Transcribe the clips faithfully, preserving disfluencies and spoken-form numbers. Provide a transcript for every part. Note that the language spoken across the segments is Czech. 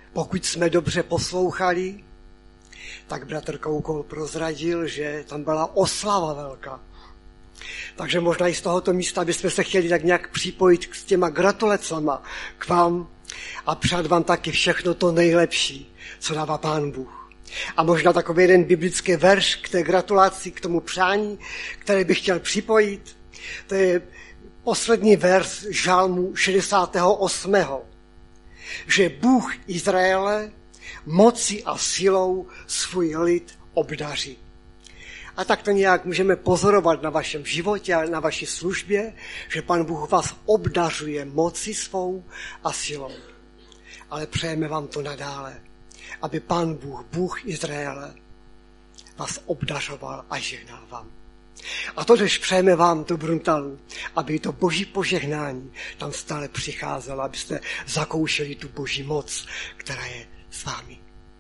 Pokud jsme dobře poslouchali, tak bratr Koukol prozradil, že tam byla oslava velká. Takže možná i z tohoto místa bychom se chtěli tak nějak připojit s těma gratulacema k vám a přát vám taky všechno to nejlepší, co dává Pán Bůh. A možná takový jeden biblický verš k té gratulaci, k tomu přání, který bych chtěl připojit. To je poslední verš žalmu šedesátého osmého Že Bůh Izraele moci a silou svůj lid obdaří. A tak to nějak můžeme pozorovat na vašem životě a na vaší službě, že Pán Bůh vás obdařuje moci svou a silou. Ale přejeme vám to nadále, aby Pán Bůh, Bůh Izraele, vás obdařoval a žehnal vám. A to, když přejeme vám to Bruntalu, aby to boží požehnání tam stále přicházelo, abyste zakoušeli tu boží moc, která je s vámi.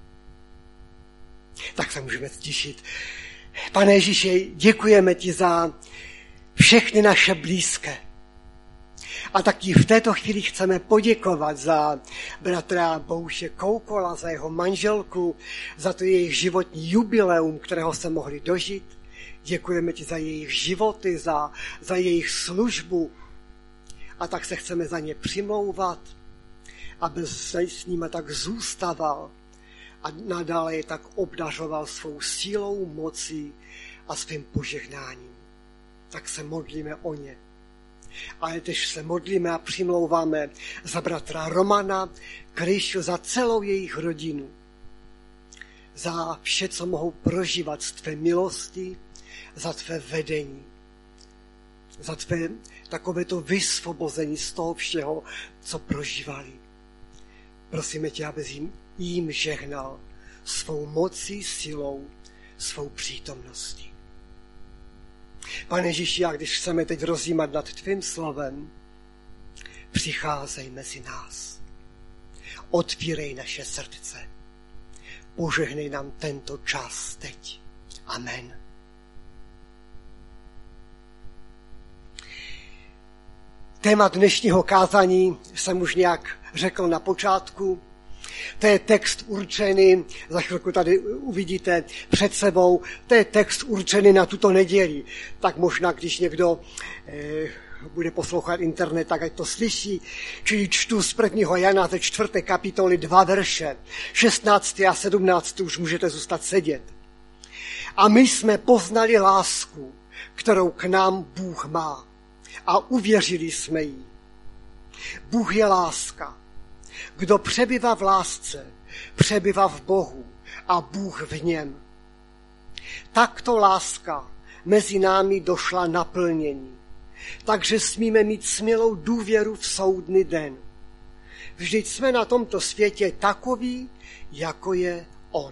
Tak se můžeme těšit. Pane Ježíši, děkujeme ti za všechny naše blízké. A taky v této chvíli chceme poděkovat za bratra Bohuše Koukola, za jeho manželku, za to jejich životní jubileum, kterého se mohli dožít. Děkujeme ti za jejich životy, za, za jejich službu. A tak se chceme za ně přimlouvat, aby se s nimi tak zůstával a nadále je tak obdařoval svou sílou, mocí a svým požehnáním. Tak se modlíme o ně. Ale teď se modlíme a přimlouváme za bratra Romana Kryšu, za celou jejich rodinu, za vše, co mohou prožívat z tvé milosti, za tvé vedení, za tvé takovéto vysvobození z toho všeho, co prožívali. Prosíme tě, abys jim, jim žehnal svou mocí, silou, svou přítomností. Pane Ježíši, a když chceme teď rozjímat nad tvým slovem, přicházej mezi nás. Otvírej naše srdce. Požehnej nám tento čas teď. Amen. Téma dnešního kázání jsem už nějak řekl na počátku. To je text určený, za chvilku tady uvidíte před sebou, to je text určený na tuto neděli. Tak možná, když někdo eh, bude poslouchat internet, tak ať to slyší. Čili čtu z prvního Jana ze čtvrté kapitoly dva verše. šestnáctý a sedmnáctý už můžete zůstat sedět. A my jsme poznali lásku, kterou k nám Bůh má. A uvěřili jsme jí. Bůh je láska. Kdo přebývá v lásce, přebývá v Bohu a Bůh v něm. Takto láska mezi námi došla naplnění, takže smíme mít smělou důvěru v soudný den. Vždyť jsme na tomto světě takoví, jako je on.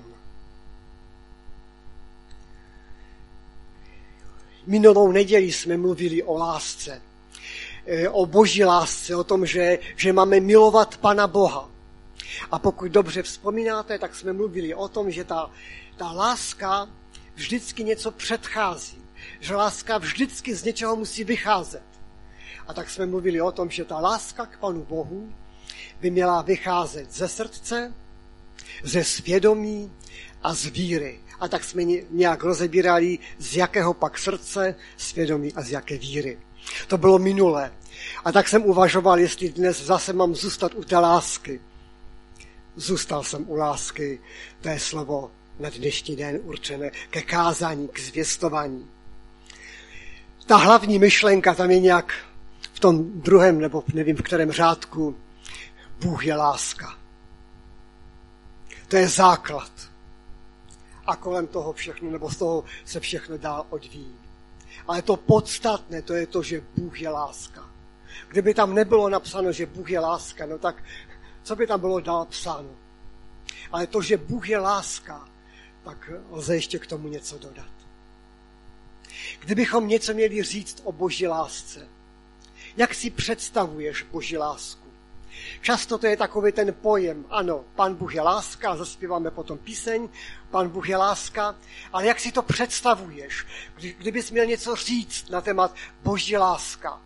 Minulou neděli jsme mluvili o lásce, o boží lásce, o tom, že, že máme milovat Pana Boha. A pokud dobře vzpomínáte, tak jsme mluvili o tom, že ta, ta láska vždycky něco předchází, že láska vždycky z něčeho musí vycházet. A tak jsme mluvili o tom, že ta láska k Panu Bohu by měla vycházet ze srdce, ze svědomí a z víry. A tak jsme nějak rozebírali, z jakého pak srdce, svědomí a z jaké víry. To bylo minulé. A tak jsem uvažoval, jestli dnes zase mám zůstat u té lásky. Zůstal jsem u lásky, to je slovo na dnešní den určené ke kázání, k zvěstování. Ta hlavní myšlenka tam je nějak v tom druhém, nebo nevím v kterém řádku. Bůh je láska. To je základ. A kolem toho všechno, nebo z toho se všechno dál odvíjí. Ale to podstatné, to je to, že Bůh je láska. Kdyby tam nebylo napsáno, že Bůh je láska, no tak co by tam bylo dál psáno? Ale to, že Bůh je láska, tak lze ještě k tomu něco dodat. Kdybychom něco měli říct o boží lásce, jak si představuješ boží lásku? Často to je takový ten pojem, ano, Pán Bůh je láska, a zaspíváme potom píseň, Pán Bůh je láska, ale jak si to představuješ, kdy, kdybys měl něco říct na témat boží láska?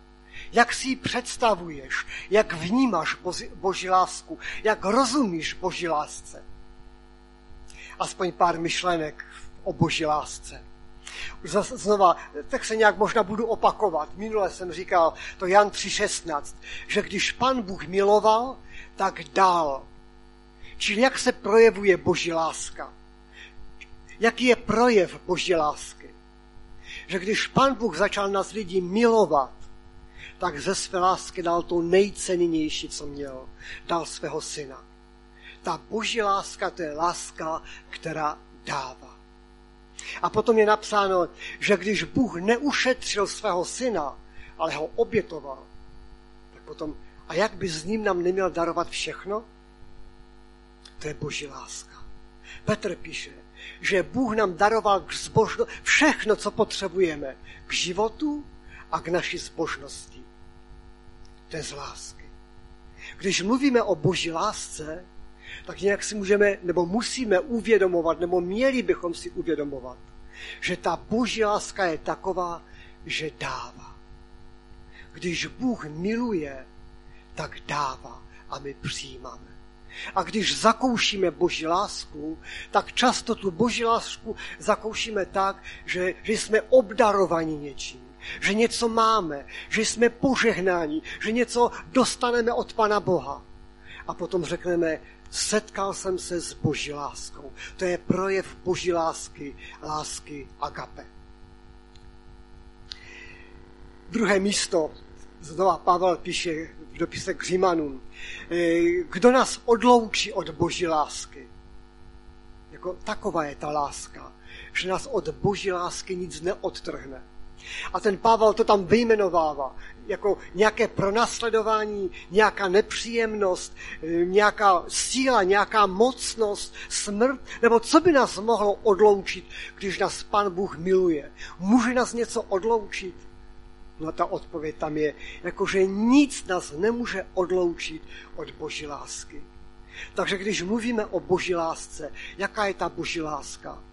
Jak si ji představuješ, jak vnímáš boží, boží lásku, jak rozumíš boží lásce. Aspoň pár myšlenek o boží lásce. Znova, tak se nějak možná budu opakovat. Minule jsem říkal, to Jan tři šestnáct, že když Pan Bůh miloval, tak dal. Čili jak se projevuje boží láska? Jaký je projev boží lásky? Že když Pan Bůh začal nás lidi milovat, tak ze své lásky dal to nejcennější, co měl. Dal svého syna. Ta boží láska, to je láska, která dává. A potom je napsáno, že když Bůh neušetřil svého syna, ale ho obětoval, tak potom, a jak by s ním nám neměl darovat všechno? To je boží láska. Petr píše, že Bůh nám daroval k zbožno, všechno, co potřebujeme, k životu a k naší zbožnosti. To je z lásky. Když mluvíme o boží lásce, tak nějak si můžeme, nebo musíme uvědomovat, nebo měli bychom si uvědomovat, že ta boží láska je taková, že dává. Když Bůh miluje, tak dává a my přijímáme. A když zakoušíme boží lásku, tak často tu boží lásku zakoušíme tak, že, že jsme obdarovaní něčím, že něco máme, že jsme požehnáni, že něco dostaneme od Pana Boha. A potom řekneme, setkal jsem se s boží láskou. To je projev boží lásky, lásky agape. Druhé místo, znova Pavel píše v dopise k Římanům, kdo nás odloučí od boží lásky? Jako taková je ta láska, že nás od boží lásky nic neodtrhne. A ten Pavel to tam vyjmenovává jako nějaké pronásledování, nějaká nepříjemnost, nějaká síla, nějaká mocnost, smrt, nebo co by nás mohlo odloučit, když nás Pán Bůh miluje. Může nás něco odloučit? No ta odpověď tam je, jakože nic nás nemůže odloučit od boží lásky. Takže když mluvíme o boží lásce, jaká je ta boží láska?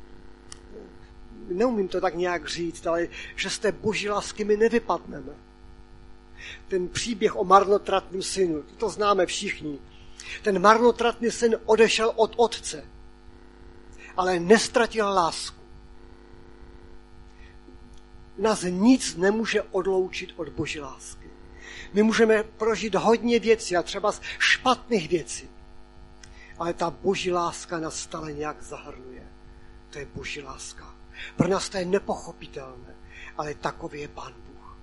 Neumím to tak nějak říct, ale že z té boží lásky my nevypadneme. Ten příběh o marnotratném synu, to známe všichni. Ten marnotratný syn odešel od otce, ale nestratil lásku. Nás nic nemůže odloučit od boží lásky. My můžeme prožít hodně věcí a třeba z špatných věcí, ale ta boží láska nás stále nějak zahrnuje. To je boží láska. Pro nás to je nepochopitelné, ale takový je Pán Bůh.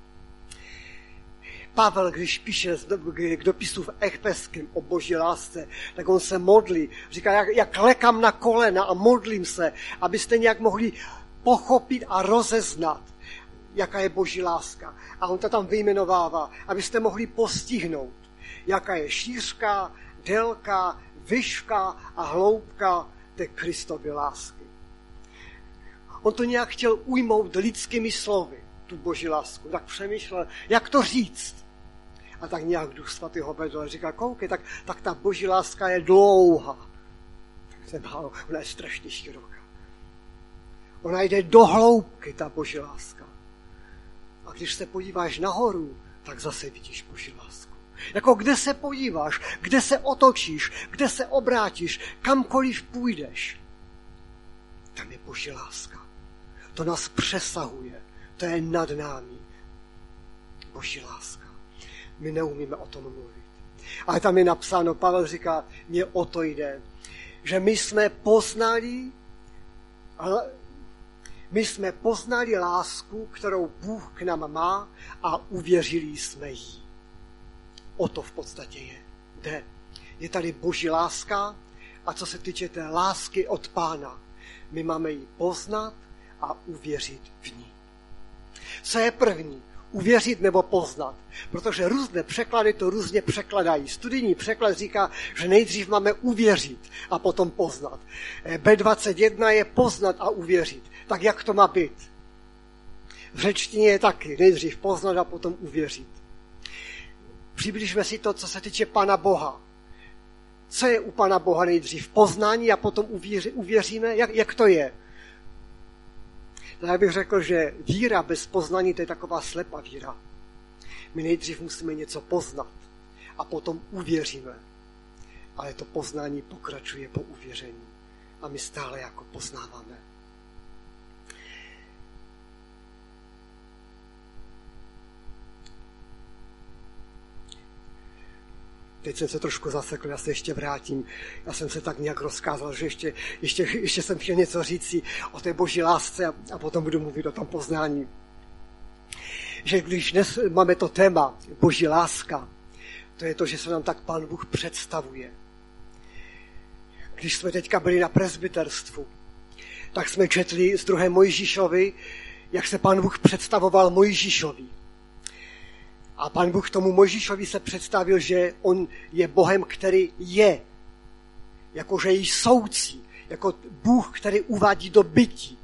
Pavel, když píše k dopisu v Efeským o boží lásce, tak on se modlí. Říká, jak, jak lekám na kolena a modlím se, abyste nějak mohli pochopit a rozeznat, jaká je boží láska. A on to tam vyjmenovává, abyste mohli postihnout, jaká je šířka, délka, výška a hloubka té Kristovy lásky. On to nějak chtěl ujmout lidskými slovy, tu boží lásku. Tak přemýšlel, jak to říct. A tak nějak Duch Svatý ho vedl a říká, koukej, tak, tak ta boží láska je dlouhá. Tak jsem hál, ona je strašně široká. Ona jde do hloubky, ta boží láska. A když se podíváš nahoru, tak zase vidíš boží lásku. Jako kde se podíváš, kde se otočíš, kde se obrátíš, kamkoliv půjdeš, tam je boží láska. To nás přesahuje, to je nad námi. Boží láska. My neumíme o tom mluvit. Ale tam je napsáno, Pavel říká, mně o to jde, že my jsme poznali, my jsme poznali lásku, kterou Bůh k nám má a uvěřili jsme jí. O to v podstatě je. Jde. Je tady boží láska a co se týče té lásky od Pána, my máme ji poznat a uvěřit v ní. Co je první? Uvěřit nebo poznat? Protože různé překlady to různě překladají. Studijní překlad říká, že nejdřív máme uvěřit a potom poznat. bé dvacet jedna je poznat a uvěřit. Tak jak to má být? V řečtině je taky nejdřív poznat a potom uvěřit. Přibližme si to, co se týče Pana Boha. Co je u Pana Boha nejdřív? Poznání a potom uvěři, uvěříme? Jak, jak to je? Já bych řekl, že víra bez poznání to je taková slepá víra. My nejdřív musíme něco poznat a potom uvěříme. Ale to poznání pokračuje po uvěření. A my stále jako poznáváme. Teď jsem se trošku zasekl, já se ještě vrátím. Já jsem se tak nějak rozkázal, že ještě, ještě, ještě jsem chtěl něco říci o té boží lásce a, a potom budu mluvit o tom poznání. Že když dnes máme to téma boží láska, to je to, že se nám tak Pán Bůh představuje. Když jsme teďka byli na presbyterstvu, tak jsme četli z druhé Mojžíšovi, jak se Pán Bůh představoval Mojžíšovi. A Pán Bůh tomu Mojžíšovi se představil, že on je Bohem, který je. Jakože je soucí. Jako Bůh, který uvádí do bytí.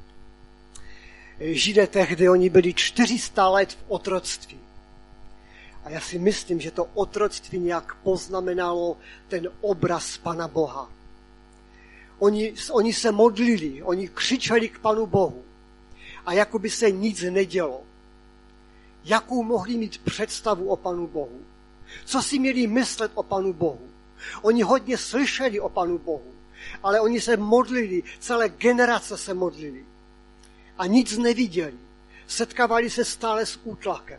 Židé tehdy, oni byli čtyři sta let v otroctví. A já si myslím, že to otroctví nějak poznamenalo ten obraz Pana Boha. Oni, oni se modlili, oni křičeli k Panu Bohu. A jako by se nic nedělo. Jakou mohli mít představu o Panu Bohu? Co si měli myslet o Panu Bohu? Oni hodně slyšeli o Panu Bohu, ale oni se modlili, celé generace se modlili. A nic neviděli. Setkávali se stále s útlakem.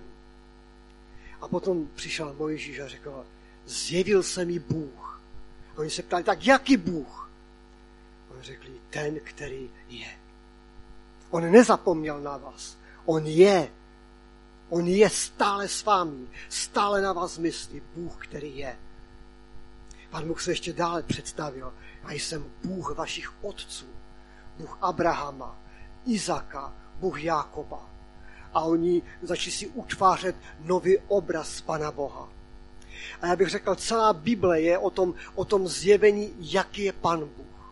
A potom přišel Mojžíš a řekl, zjevil se mi Bůh. A oni se ptali, tak jaký Bůh? A oni řekli, ten, který je. On nezapomněl na vás. On je. On je stále s vámi. Stále na vás myslí. Bůh, který je. Pán Bůh se ještě dále představil. Já jsem Bůh vašich otců. Bůh Abrahama, Izaka, Bůh Jákoba. A oni začali si utvářet nový obraz Pana Boha. A já bych řekl, celá Bible je o tom, o tom zjevení, jaký je Pan Bůh.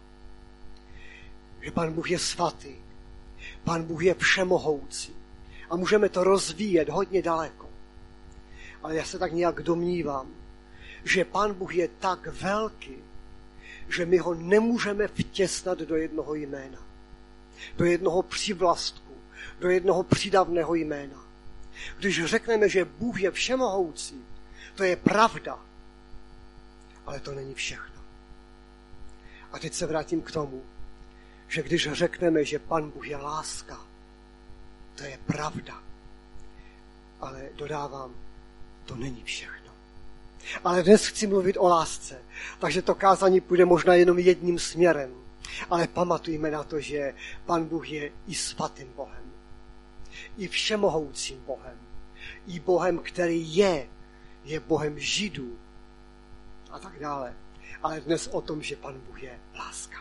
Že Pan Bůh je svatý. Pan Bůh je všemohoucí. A můžeme to rozvíjet hodně daleko. Ale já se tak nějak domnívám, že Pán Bůh je tak velký, že my ho nemůžeme vtěsnat do jednoho jména. Do jednoho přívlastku, do jednoho přídavného jména. Když řekneme, že Bůh je všemohoucí, to je pravda, ale to není všechno. A teď se vrátím k tomu, že když řekneme, že Pan Bůh je láska, to je pravda. Ale dodávám, to není všechno. Ale dnes chci mluvit o lásce, takže to kázání půjde možná jenom jedním směrem. Ale pamatujme na to, že Pan Bůh je i svatým Bohem. I všemohoucím Bohem. I Bohem, který je. Je Bohem Židů. A tak dále. Ale dnes o tom, že Pan Bůh je láska.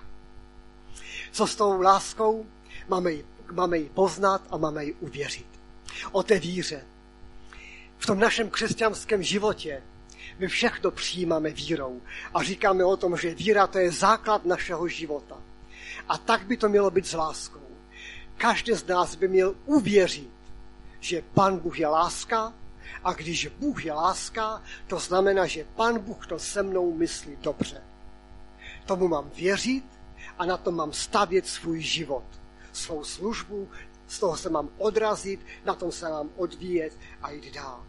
Co s tou láskou? Máme ji, máme ji poznat a máme ji uvěřit. O té víře. V tom našem křesťanském životě my všechno přijímáme vírou a říkáme o tom, že víra to je základ našeho života. A tak by to mělo být s láskou. Každý z nás by měl uvěřit, že Pan Bůh je láska a když Bůh je láska, to znamená, že Pan Bůh to se mnou myslí dobře. Tomu mám věřit a na tom mám stavět svůj život, svou službu, z toho se mám odrazit, na tom se mám odvíjet a jít dál.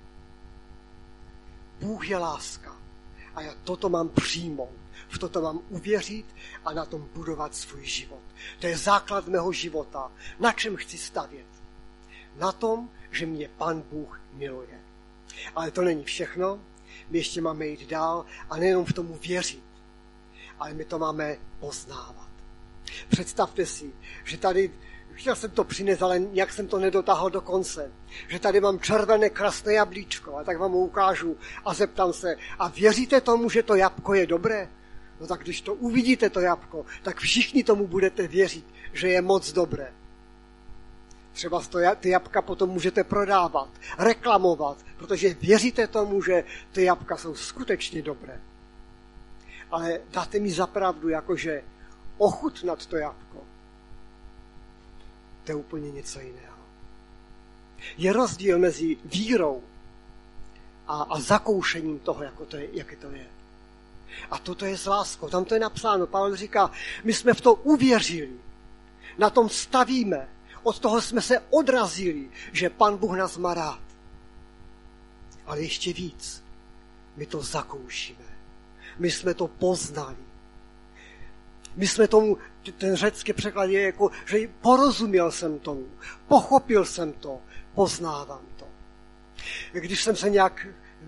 Bůh je láska a já toto mám přijmout, v toto mám uvěřit a na tom budovat svůj život. To je základ mého života. Na čem chci stavět? Na tom, že mě Pan Bůh miluje. Ale to není všechno. My ještě máme jít dál a nejenom v tomu věřit, ale my to máme poznávat. Představte si, že tady, chtěl jsem to přinést, ale nějak jsem to nedotáhl do konce, že tady mám červené krásné jablíčko a tak vám ho ukážu a zeptám se, a věříte tomu, že to jabko je dobré? No tak když to uvidíte, to jabko, tak všichni tomu budete věřit, že je moc dobré. Třeba ty jabka potom můžete prodávat, reklamovat, protože věříte tomu, že ty jabka jsou skutečně dobré. Ale dáte mi za pravdu, jakože ochutnat to jabko, to je úplně něco jiného. Je rozdíl mezi vírou a, a zakoušením toho, jako to je, jaké to je. A toto je s láskou. Tam to je napsáno. Pavel říká, my jsme v to uvěřili. Na tom stavíme. Od toho jsme se odrazili, že Pan Bůh nás má rád. Ale ještě víc, my to zakoušíme. My jsme to poznali. My jsme tomu, ten řecký překlad je jako, že porozuměl jsem tomu, pochopil jsem to, poznávám to. Když jsem se nějak,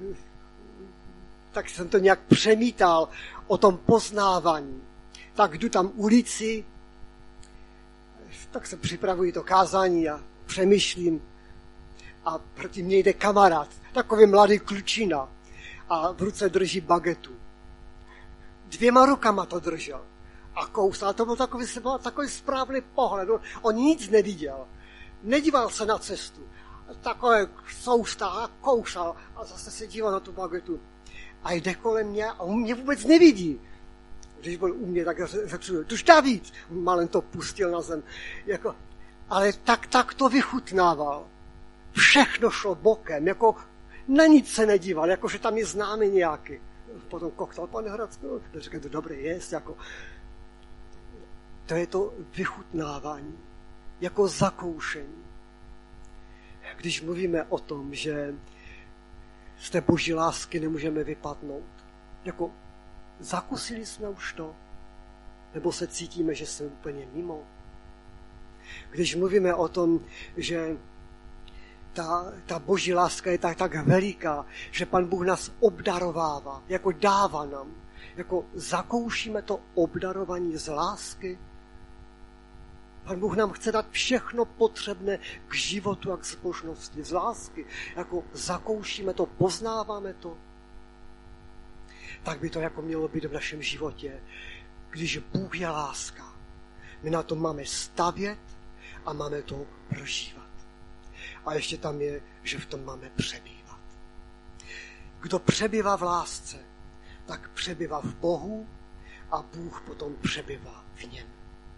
tak jsem to nějak přemítal o tom poznávání, tak jdu tam ulici, tak se připravuji to kázání a přemýšlím a proti mně jde kamarád, takový mladý klučina a v ruce drží bagetu. Dvěma rukama to držel a kousal. To byl takový, byl takový správný pohled. On nic neviděl. Nedíval se na cestu. Takové soustá a kousal a zase se díval na tu bagetu. A jde kolem mě a on mě vůbec nevidí. Když byl u mě, tak řekl, tuž David, malen to pustil na zem. Jako, ale tak, tak to vychutnával. Všechno šlo bokem, jako na nic se nedíval, jako že tam je známý nějaký. Potom koktal pan Hradský, říkal, to dobré jest, jako. To je to vychutnávání, jako zakoušení. Když mluvíme o tom, že z té boží lásky nemůžeme vypadnout, jako zakusili jsme už to, nebo se cítíme, že jsme úplně mimo. Když mluvíme o tom, že ta, ta boží láska je tak, tak veliká, že Pan Bůh nás obdarovává, jako dává nám, jako zakoušíme to obdarování z lásky. Pan Bůh nám chce dát všechno potřebné k životu a k zbožnosti, z lásky. Jako zakoušíme to, poznáváme to. Tak by to jako mělo být v našem životě. Když Bůh je láska, my na to máme stavět a máme to prožívat. A ještě tam je, že v tom máme přebývat. Kdo přebývá v lásce, tak přebývá v Bohu a Bůh potom přebývá v něm.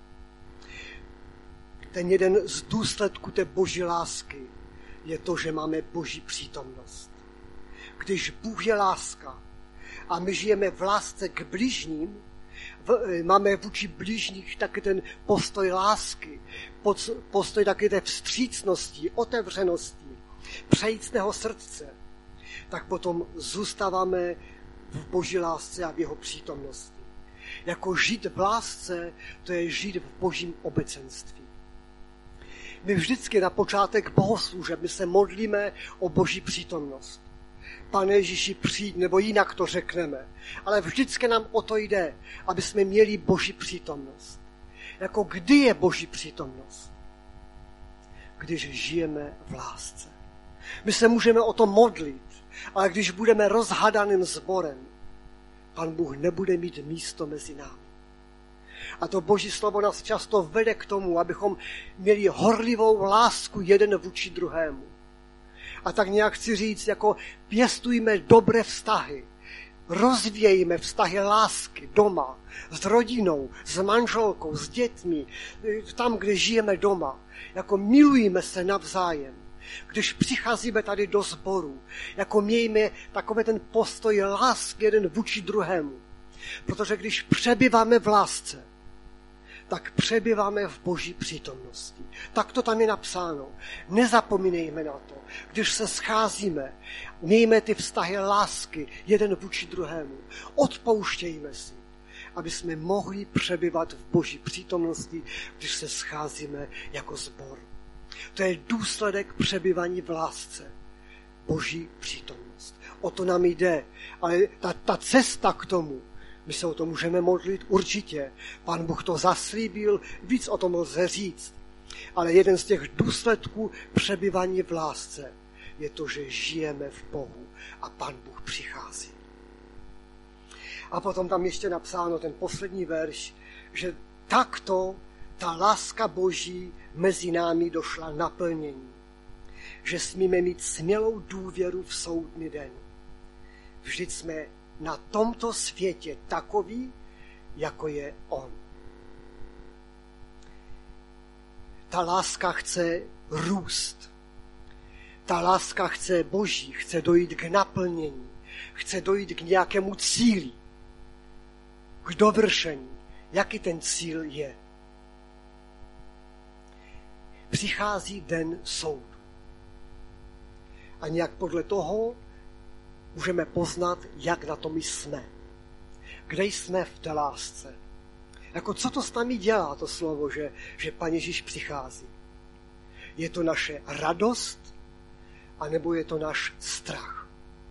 Ten jeden z důsledků té boží lásky je to, že máme boží přítomnost. Když Bůh je láska a my žijeme v lásce k bližním, v, máme vůči bližních taky ten postoj lásky, postoj taky té vstřícnosti, otevřenosti, přejícného srdce, tak potom zůstáváme v boží lásce a v jeho přítomnosti. Jako žít v lásce, to je žít v božím obecenství. My vždycky na počátek bohoslužeb, my se modlíme o boží přítomnost. Pane Ježíši, přijď, nebo jinak to řekneme. Ale vždycky nám o to jde, aby jsme měli boží přítomnost. Jako kdy je boží přítomnost? Když žijeme v lásce. My se můžeme o to modlit, ale když budeme rozhadaným sborem, Pan Bůh nebude mít místo mezi námi. A to boží slovo nás často vede k tomu, abychom měli horlivou lásku jeden vůči druhému. A tak nějak chci říct, jako pěstujme dobré vztahy. Rozvíjejme vztahy lásky doma, s rodinou, s manželkou, s dětmi, tam, kde žijeme doma. Jako milujme se navzájem. Když přicházíme tady do sboru, jako mějme takový ten postoj lásky jeden vůči druhému. Protože když přebýváme v lásce, tak přebýváme v boží přítomnosti. Tak to tam je napsáno. Nezapomínejme na to. Když se scházíme, mějme ty vztahy lásky jeden vůči druhému. Odpouštějme si, aby jsme mohli přebývat v boží přítomnosti, když se scházíme jako sbor. To je důsledek přebývání v lásce. Boží přítomnost. O to nám jde. Ale ta, ta cesta k tomu, my se o to můžeme modlit určitě. Pan Bůh to zaslíbil, víc o tom lze říct. Ale jeden z těch důsledků přebývání v lásce je to, že žijeme v Bohu a Pan Bůh přichází. A potom tam ještě napsáno ten poslední verš, že takto ta láska Boží mezi námi došla naplnění. Že smíme mít smělou důvěru v soudný den. Vždyť jsme na tomto světě takový, jako je on. Ta láska chce růst. Ta láska chce Boží, chce dojít k naplnění. Chce dojít k nějakému cíli. K dovršení. Jaký ten cíl je? Přichází den soudu. A nějak podle toho můžeme poznat, jak na tom jsme. Kde jsme v té lásce. Jako co to s námi dělá, to slovo, že, že Pán Ježíš přichází. Je to naše radost, anebo je to náš strach.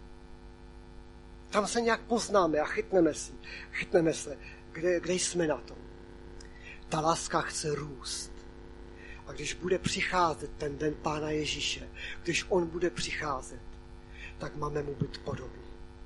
Tam se nějak poznáme a chytneme, si, chytneme se, kde, kde jsme na tom. Ta láska chce růst. A když bude přicházet ten den Pána Ježíše, když on bude přicházet, tak máme mu být podobný.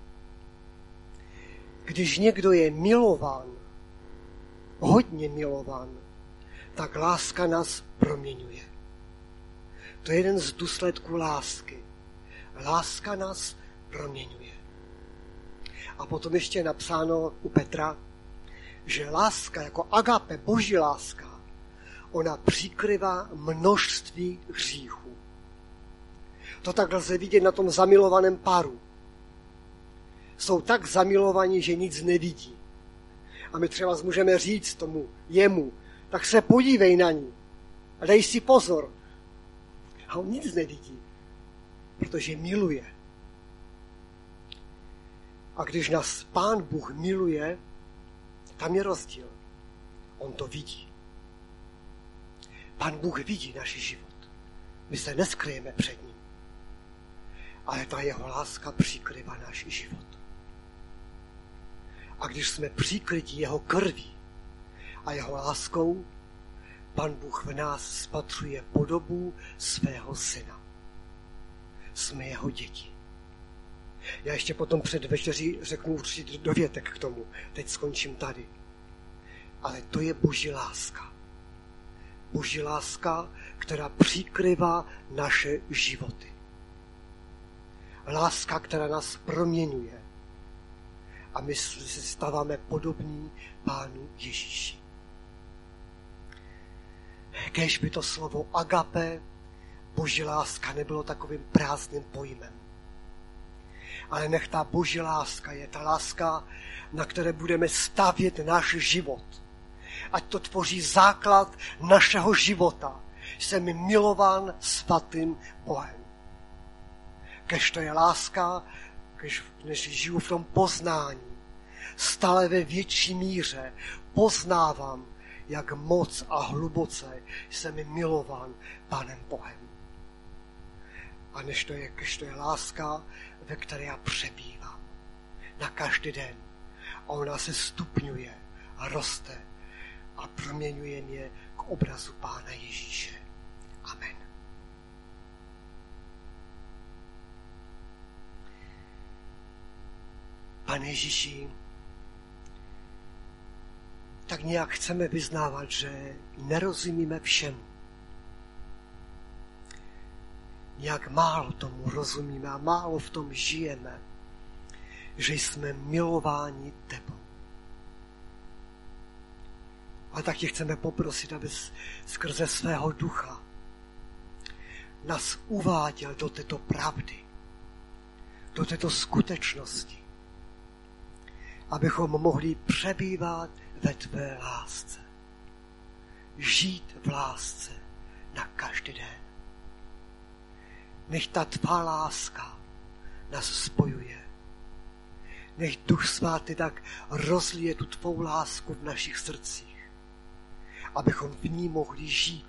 Když někdo je milován, hodně milován, tak láska nás proměňuje. To je jeden z důsledků lásky. Láska nás proměňuje. A potom ještě je napsáno u Petra, že láska jako agape, boží láska, ona přikryvá množství hříchů. To tak lze vidět na tom zamilovaném páru. Jsou tak zamilovaní, že nic nevidí. A my třeba můžeme říct tomu jemu, tak se podívej na ní a dej si pozor. A on nic nevidí, protože miluje. A když nás Pán Bůh miluje, tam je rozdíl. On to vidí. Pán Bůh vidí náš život. My se neskryjeme před ním. Ale ta jeho láska přikrývá náš život. A když jsme přikryti jeho krví a jeho láskou, Pán Bůh v nás spatřuje podobu svého syna. Jsme jeho děti. Já ještě potom před večeří řeknu určitě dovětek k tomu. Teď skončím tady. Ale to je boží láska. Boží láska, která přikrývá naše životy. Láska, která nás proměňuje. A my se stáváme podobní Pánu Ježíši. Kéž by to slovo agape, boží láska, nebylo takovým prázdným pojmem. Ale nech ta boží láska je ta láska, na které budeme stavět náš život. Ať to tvoří základ našeho života. Jsem milován svatým Bohem. Kež to je láska, kež než žiju v tom poznání, stále ve větší míře poznávám, jak moc a hluboce jsem milován Pánem Bohem. A než to je, kež to je láska, ve které já přebývám na každý den. A ona se stupňuje a roste a proměňuje mě k obrazu Pána Ježíše. Amen. Pane Ježíši, tak nějak chceme vyznávat, že nerozumíme všemu. Nějak málo tomu rozumíme a málo v tom žijeme, že jsme milováni tebou. A tak tě chceme poprosit, abys skrze svého ducha nás uváděl do této pravdy, do této skutečnosti, abychom mohli přebývat ve tvé lásce. Žít v lásce na každý den. Nech ta tvá láska nás spojuje. Nech Duch Svatý tak rozlije tu tvou lásku v našich srdcích, abychom v ní mohli žít.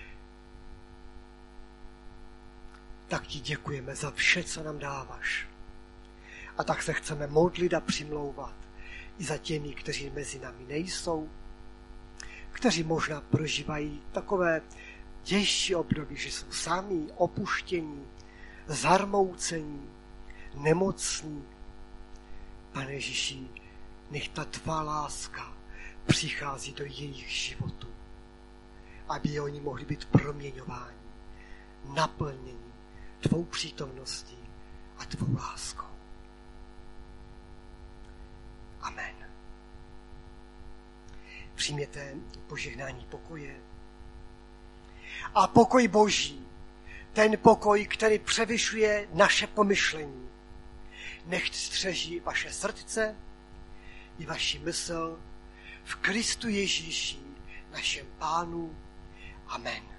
Tak ti děkujeme za vše, co nám dáváš. A tak se chceme modlit a přimlouvat i za těmi, kteří mezi námi nejsou, kteří možná prožívají takové těžší období, že jsou sami opuštění, zarmoucení, nemocní. Pane Ježíši, nech ta tvá láska přichází do jejich životů, aby oni mohli být proměňováni, naplněni tvou přítomností a tvou láskou. Amen. Přijměte požehnání pokoje. A pokoj Boží, ten pokoj, který převyšuje naše pomyšlení, nechť střeží vaše srdce i vaši mysl v Kristu Ježíši, našem Pánu. Amen.